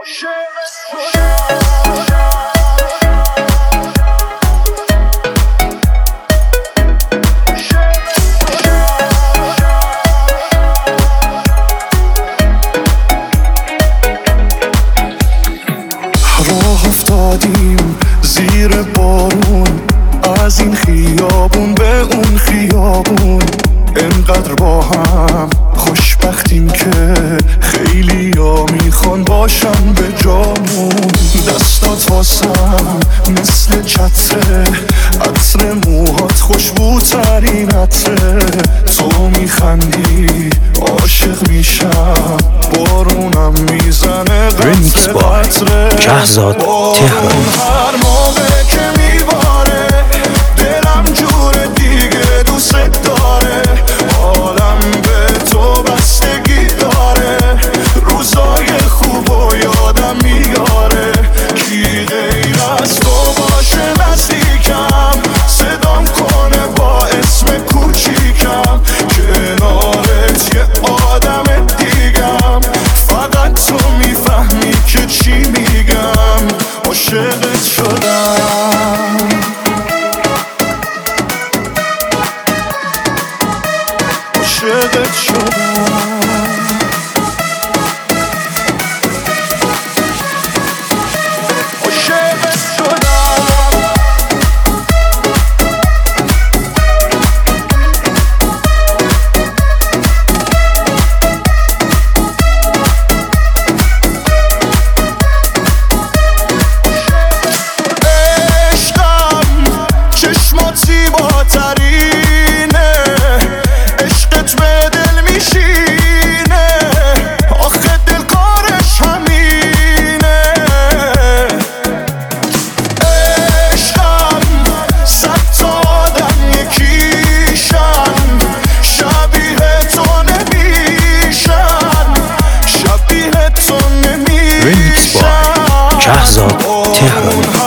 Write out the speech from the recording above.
راه افتادیم زیر بارون، از این خیابون به اون خیابون، انقدر با هم خوشبختیم که خیلی ها میخوان باشن به جامون. دستات واسم مثل چتره، عطر موهات خوشبوترین عطره، تو میخندی عاشق میشم، بارونم میزنه قطره قطره. شهرزاد تهرانی. هر موقع که میباره دلم جور دیگه دوست داره، حالم به تو بستگی داره، روزای خوب و یادم میاره، کی غیر از تو باشه نزدیکم، صدام کنه با اسم کوچیکم، کنارت یه آدم دیگم، فقط تو میفهمی که چی میگم، عاشقت شدم. عاشقت شدم. عاشقت شدم. عشقم چشمات زیباترینه، عشقت به دل میشینه، آخه دل کارش همینه. عشقم صد تا آدم یکیشن، شبیه تو نمیشن، شبیه تو نمیشن. شهرزاد تهرانی.